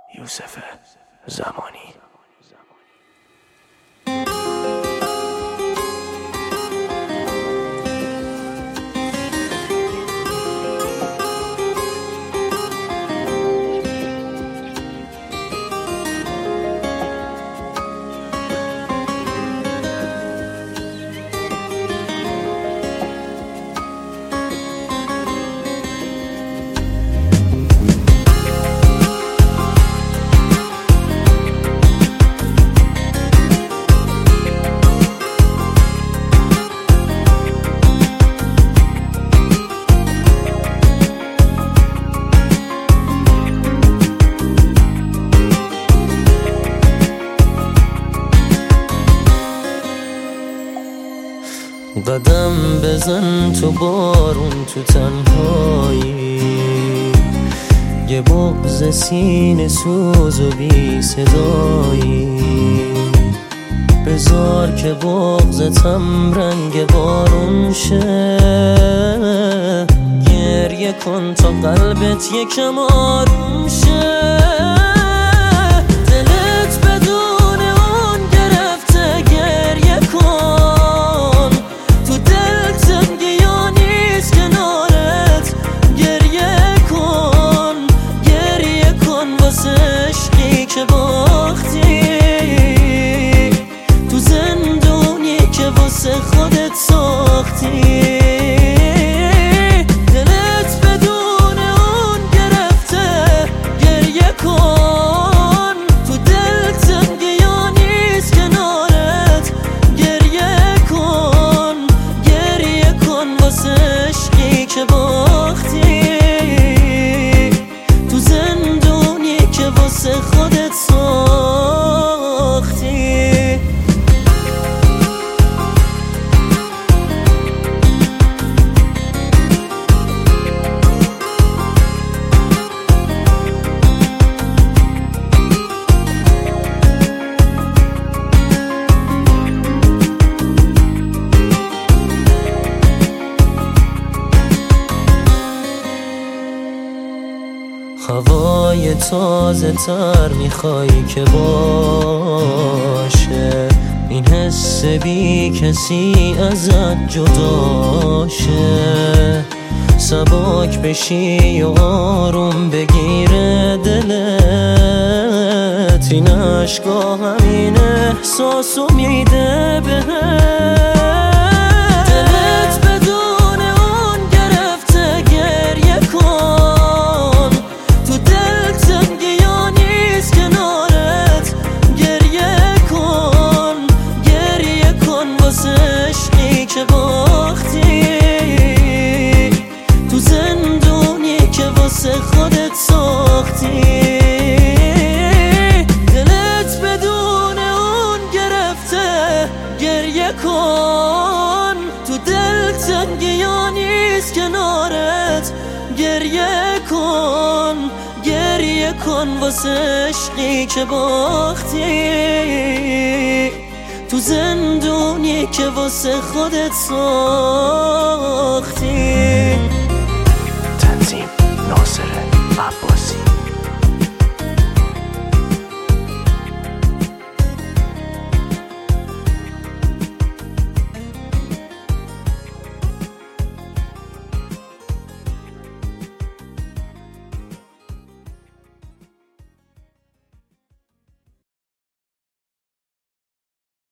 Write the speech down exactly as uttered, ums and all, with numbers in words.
یوسف زمانی. قدم بزن تو بارون تو تنهایی، یه بغض سینه سوز و بی صدایی، بذار که بغضتم رنگ بارون شه، گریه کن تا قلبت یکم آروم شه. دلت بدون اون گرفته، گریه کن، تو دل تنگی یا نیست کنارت، گریه کن، گریه کن واسه عشقی که باختی، تو زندونی که واسه خودت ساختی. که باختی تو زندونی که واسه خودت ساختی. هوای تازه تر میخوای که باشه، این حس بی کسی ازت جداشه، سبک بشی و آروم بگیره دلت، این عشقا همین احساسو میده بهت. دلت بدون اون گرفته، گریه کن، تو دل تنگی یا نیست کنارت، گریه کن، گریه کن واسه عشقی که باختی، تو زندونی که واسه خودت ساختی. دلت بدون اون گرفته، گریه کن، تو دل تنگی یا نیست کنارت، گریه کن، گریه کن واسه عشقی که باختی، تو زندونی که واسه خودت ساختی. تنظیم ناصر